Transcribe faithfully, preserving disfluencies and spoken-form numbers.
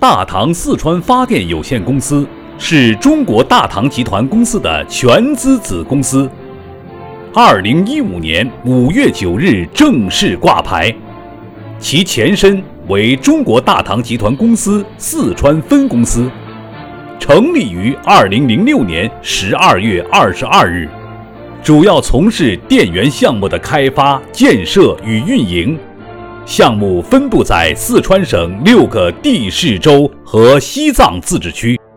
大唐四川发电有限公司是中国大唐集团公司的全资子公司。二零一五年五月九日正式挂牌，其前身为中国大唐集团公司四川分公司，成立于二零零六年十二月二十二日，主要从事电源项目的开发、建设与运营。项目分布在四川省六个地市州和西藏自治区。